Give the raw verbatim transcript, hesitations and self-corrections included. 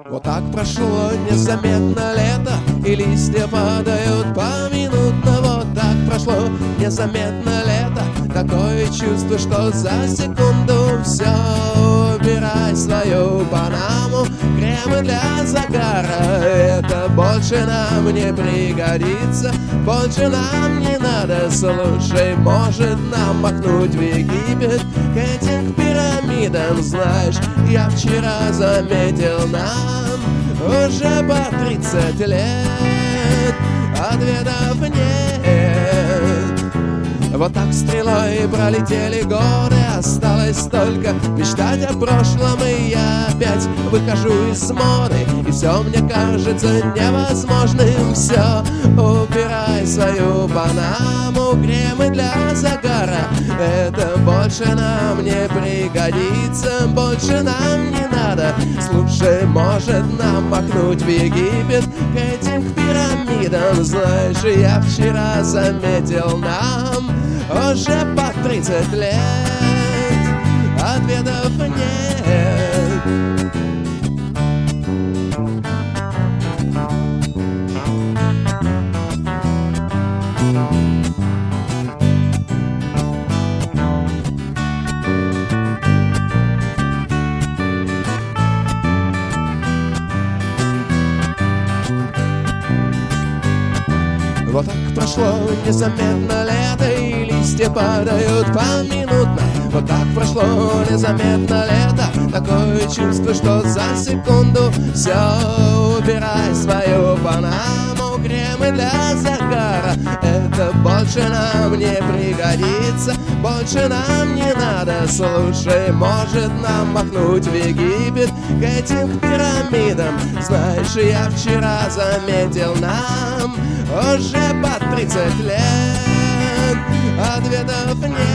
Вот так прошло незаметно лето, и листья падают поминутно. Вот так прошло незаметно лето, такое чувство, что за секунду все. Убирай свою панаму, кремы для загара, это больше нам не пригодится, больше нам не надо. Слушай, может нам махнуть в Египет, к этим пирамидам, знаешь, я вчера заметил, нам уже по тридцать лет, ответов нет. Вот так стрелой пролетели годы, осталось только мечтать о прошлом. И я опять выхожу из моды, и все мне кажется невозможным. Все, убирай свою панаму, кремы для загара, это больше нам не пригодится, больше нам не надо. Слушай, может нам махнуть в Египет, к этим к пирамидам, знаешь, я вчера заметил, нам уже по тридцать лет, ответов нет. Вот так прошло незаметно лето, и листья падают поминутно. Вот так прошло незаметно лето, такое чувство, что за секунду все. Убирай свою панаму, кремы для загара, это больше нам не пригодится, больше нам не надо. Слушай, может нам махнуть в Египет, к этим к пирамидам, знаешь, я вчера заметил, нам уже по тридцать лет, ответов нет.